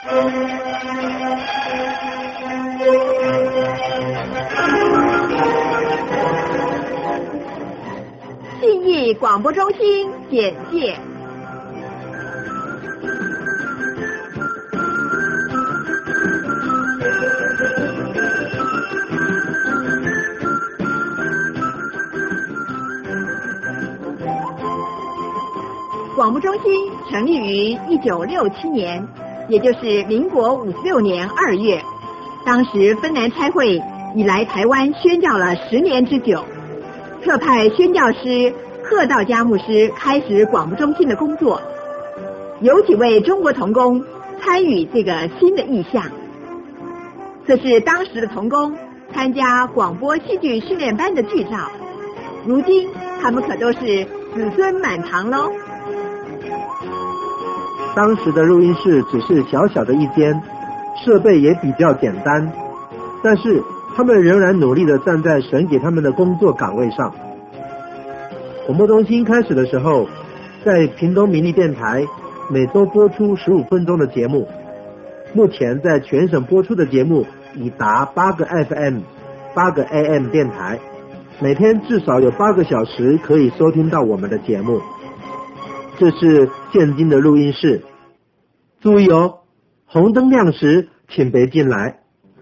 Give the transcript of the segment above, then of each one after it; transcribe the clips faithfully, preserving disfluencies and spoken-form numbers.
信义广播中心简介。广播中心成立于一九六七年，也就是民国五十六年二月。当时芬兰差会已来台湾宣教了十年之久，特派宣教师贺道家牧师开始广播中心的工作。有几位中国同工参与这个新的意向，这是当时的同工参加广播戏剧训练班的剧照。如今他们可都是子孙满堂喽。 当时的录音室只是小小的一间，设备也比较简单，但是他们仍然努力地站在神给他们的工作岗位上。广播中心开始的时候，在屏东民立电台每周播出十五分钟的节目，目前在全省播出的节目已达八个 F M、八个 A M 电台，每天至少有八个小时可以收听到我们的节目。这是现今的录音室，注意哦，红灯亮时请别进来。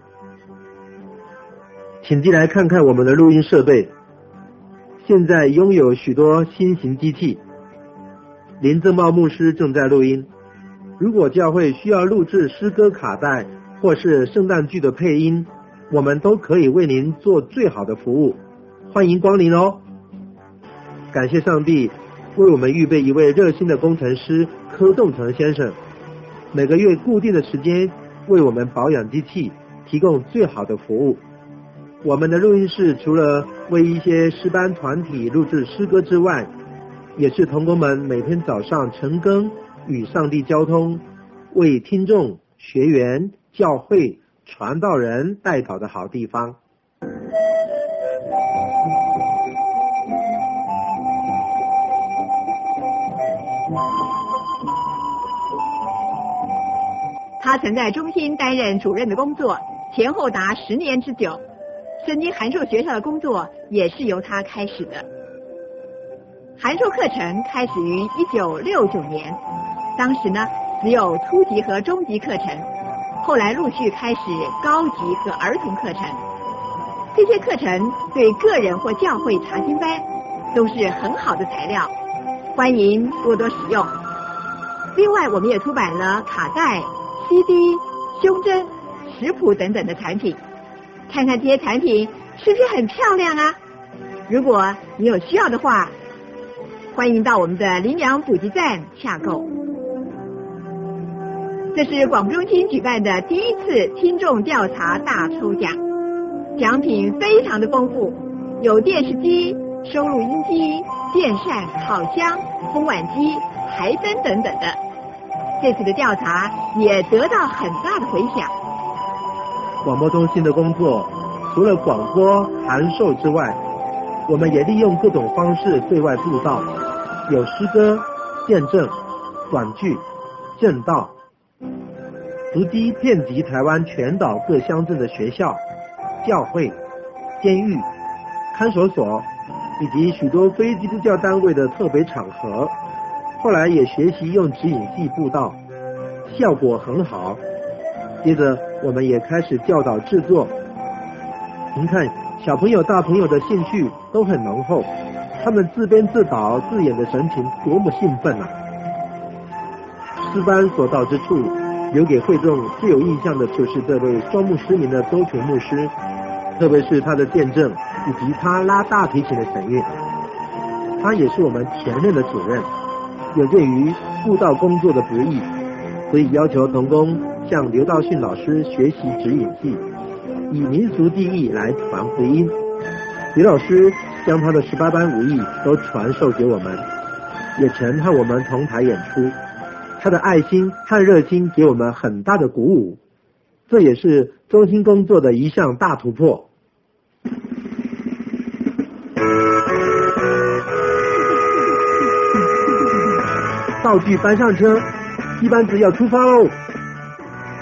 请进来看看我们的录音设备，现在拥有许多新型机器。林正茂牧师正在录音，如果教会需要录制诗歌卡带或是圣诞剧的配音，我们都可以为您做最好的服务，欢迎光临哦。感谢上帝为我们预备一位热心的工程师柯栋成先生，每个月固定的时间为我们保养机器，提供最好的服务。我们的录音室除了为一些诗班团体录制诗歌之外，也是同工们每天早上晨更与上帝交通，为听众、学员、教会、传道人代祷的好地方。 他曾在中心担任主任的工作，前后达十年之久。圣经函授学校的工作也是由他开始的。函授课程开始于一九六九年，当时呢只有初级和中级课程，后来陆续开始高级和儿童课程。这些课程对个人或教会查经班都是很好的材料，欢迎多多使用。另外我们也出版了卡带、C D、胸针、食谱等等的产品，看看这些产品是不是很漂亮啊？如果你有需要的话，欢迎到我们的林良补给站洽购。这是广播中心举办的第一次听众调查大抽奖，奖品非常的丰富，有电视机、收录音机、电扇、烤箱、烘碗机、台灯等等的。这次的调查也得到很大的回响。 广播中心的工作除了广播、函授之外，我们也利用各种方式对外布道，有诗歌、见证、短剧、正道，直击遍及台湾全岛各乡镇的学校、教会、监狱、看守所以及许多非基督教单位的特别场合。后来也学习用指引戏布道，效果很好。接着我们也开始教导制作。您看，小朋友大朋友的兴趣都很浓厚，他们自编自导自演的神情多么兴奋啊！诗班所到之处，留给会众最有印象的就是这位双目失明的周全牧师，特别是他的见证以及他拉大提琴的神韵。他也是我们前任的主任，有鉴于布道工作的不易，所以要求同工向刘道训老师学习指引戏，以民俗技艺来传福音。刘老师将他的十八般武艺都传授给我们，也曾和我们同台演出。他的爱心和热心给我们很大的鼓舞，这也是中心工作的一项大突破。道具搬上车，一班子要出发喽！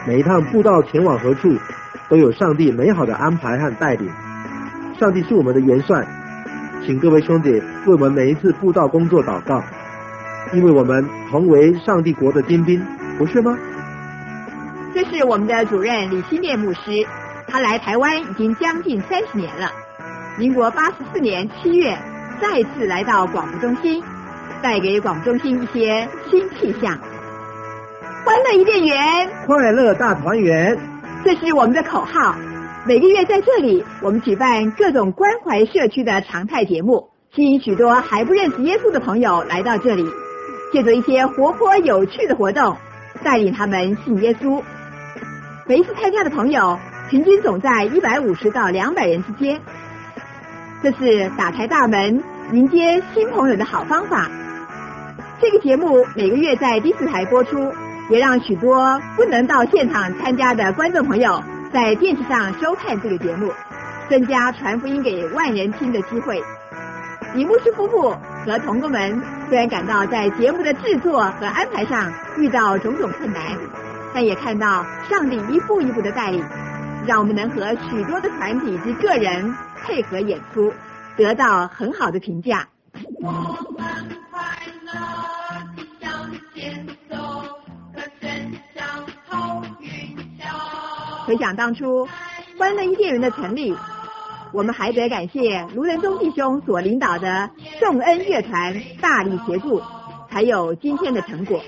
每一趟布道前往何处，都有上帝美好的安排和带领。上帝是我们的元帅，请各位兄弟为我们每一次布道工作祷告，因为我们同为上帝国的精兵，不是吗？ 这是我们的主任李新烈牧师，他来台湾已经将近三十年了。民国八十四年七月，再次来到广播中心，带给广播中心一些新气象。欢乐伊甸园， 快乐大团圆， 这是我们的口号。每个月在这里，我们举办各种关怀社区的常态节目，吸引许多还不认识耶稣的朋友来到这里，借着一些活泼有趣的活动，带领他们信耶稣。每一次参加的朋友平均总在一百五十到两百人之间，这是打开大门迎接新朋友的好方法。这个节目每个月在第四台播出，也让许多不能到现场参加的观众朋友在电视上收看这个节目，增加传福音给万人听的机会。李牧师夫妇和同工们虽然感到在节目的制作和安排上遇到种种困难，但也看到上帝一步一步的带领，让我们能和许多的团体及个人配合演出，得到很好的评价。我们快乐地向前走，可真像头云霄。回想当初欢乐伊甸园的成立，我们还得感谢卢仁宗弟兄所领导的众恩乐团大力协助，才有今天的成果。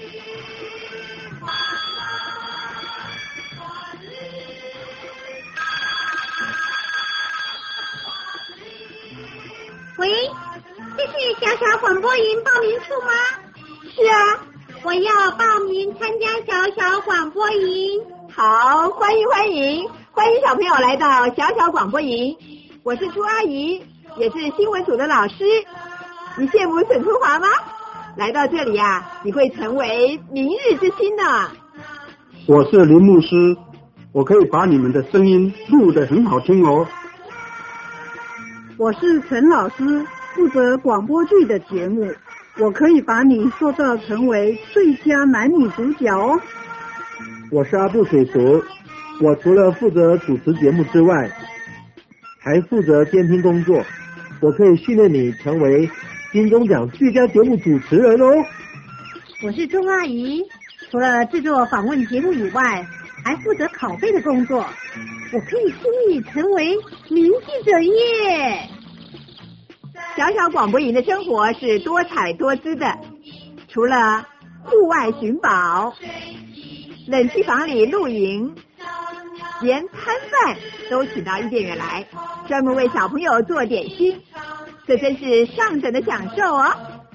喂，这是小小广播营报名处吗？ 是啊， 我要报名参加小小广播营。 好，欢迎欢迎欢迎小朋友来到小小广播营。我是朱阿姨，也是新闻组的老师。你羡慕沈春华吗？来到这里啊，你会成为明日之星呢。 我是林牧师，我可以把你们的声音录得很好听哦。 我是陈老师，负责广播剧的节目，我可以把你塑造成为最佳男女主角哦。 我是阿布叔叔，我除了负责主持节目之外，还负责监听工作，我可以训练你成为金钟奖最佳节目主持人哦。 我是钟阿姨，除了制作访问节目以外，还负责拷贝的工作，我可以轻易成为名记者耶。 小小广播营的生活是多彩多姿的，除了户外寻宝、冷气房里露营，连摊贩都请到伊甸园来，专门为小朋友做点心，这真是上等的享受哦。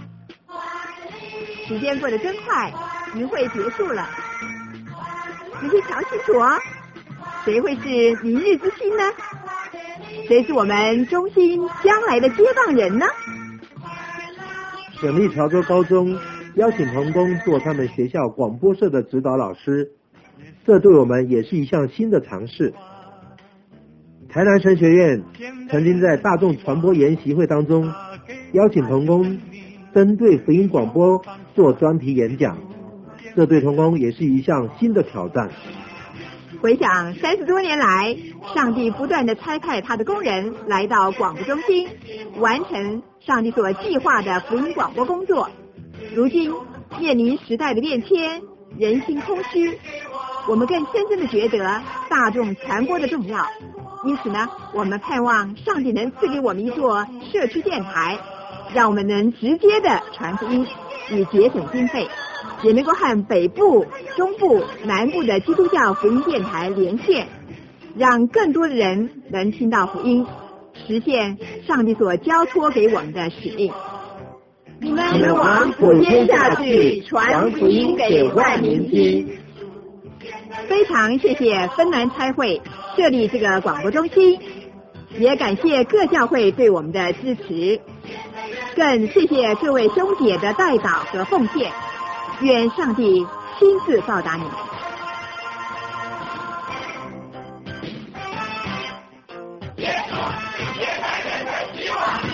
时间过得真快，营会结束了，你可以瞧清楚哦，谁会是明日之星呢？谁是我们中心将来的接棒人呢？ 省立潮州高中邀请童工做他们学校广播社的指导老师，这对我们也是一项新的尝试。台南神学院曾经在大众传播研习会当中邀请童工针对福音广播做专题演讲，这对童工也是一项新的挑战。 回想三十多年来，上帝不断地差派他的工人来到广播中心，完成上帝所计划的福音广播工作。如今面临时代的变迁，人心空虚，我们更深深地觉得大众传播的重要。因此呢，我们盼望上帝能赐给我们一座社区电台，让我们能直接的传福音，以节省经费，也能够和北部、中部、南部的基督教福音电台连线，让更多的人能听到福音，实现上帝所交托给我们的使命。你们往普天下去，传福音给万民听。非常谢谢芬兰差会设立这个广播中心，也感谢各教会对我们的支持，更谢谢各位兄姐的代祷和奉献，愿上帝亲自报答你们。 耶稣是天台人的希望。